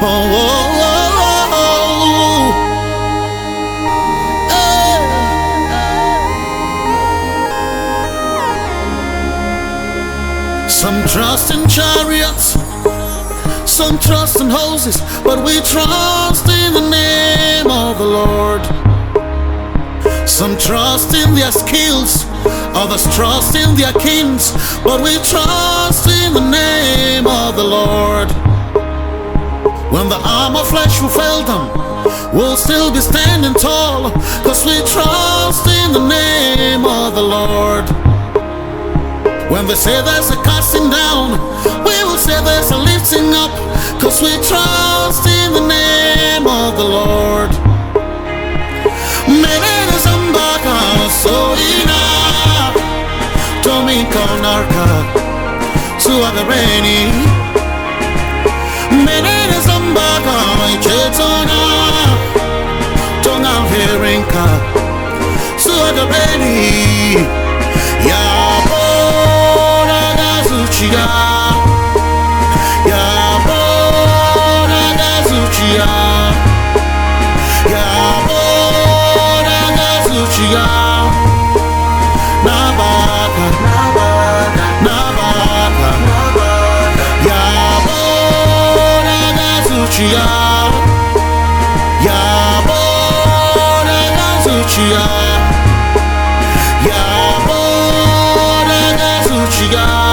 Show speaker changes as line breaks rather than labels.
oh, oh, oh. Some trust in chariots, some trust in horses, but we trust in the name of the Lord. Some trust in their skills, others trust in their kings, but we trust in the name of the Lord. When the arm of flesh will fail them, we'll still be standing tall, cause we trust in the name of the Lord. When they say there's a casting down, we will say there's a lifting up, cause we trust in the name of the Lord. Menene zambaka soina Tomi konarka Suagareni Menene zambaka Chetona Tonga Verinka Suagareni Yabona Gazuchia Yabona Gazuchia Nabaka, Nabaka, Yabona Gazuchia, Yabona Gazuchia, Yabona Gazuchia.